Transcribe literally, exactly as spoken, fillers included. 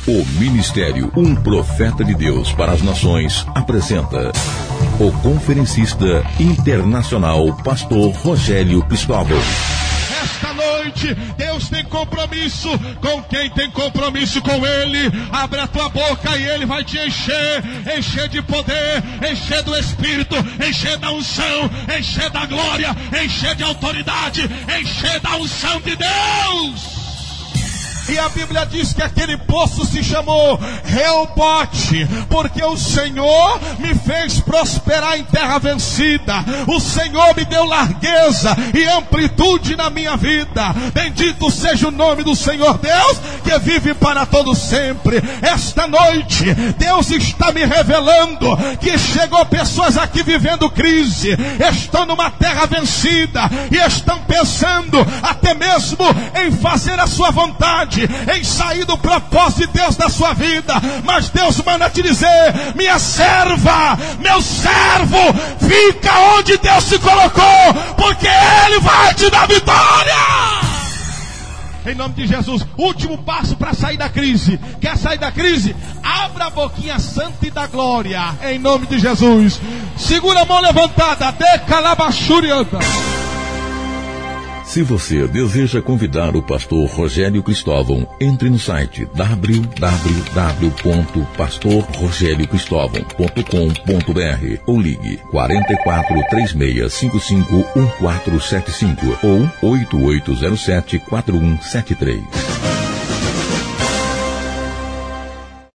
O Ministério Um Profeta de Deus para as Nações apresenta o conferencista internacional Pastor Rogério Cristóvão. Esta noite, Deus tem compromisso com quem tem compromisso com Ele. Abre a tua boca e Ele vai te encher, encher de poder, encher do Espírito, encher da unção, encher da glória, encher de autoridade, encher da unção de Deus. E a Bíblia diz que aquele poço se chamou Reobote, porque o Senhor me fez prosperar em terra vencida. O Senhor me deu largueza e amplitude na minha vida. Bendito seja o nome do Senhor Deus, que vive para todo sempre. Esta noite, Deus está me revelando que chegou pessoas aqui vivendo crise, estão numa terra vencida e estão pensando até mesmo em fazer a sua vontade, em sair do propósito de Deus da sua vida. Mas Deus manda te dizer: minha serva, meu servo, fica onde Deus te colocou, porque Ele vai te dar vitória. Em nome de Jesus, último passo para sair da crise. Quer sair da crise? Abra a boquinha santa e da glória. Em nome de Jesus. Segura a mão levantada. Decalabachurianta. Se você deseja convidar o pastor Rogério Cristóvão, entre no site w w w ponto pastor rogério cristóvão ponto com ponto b r ou ligue quatro quatro três seis cinco cinco um quatro sete cinco ou oito oito zero sete quatro um sete três.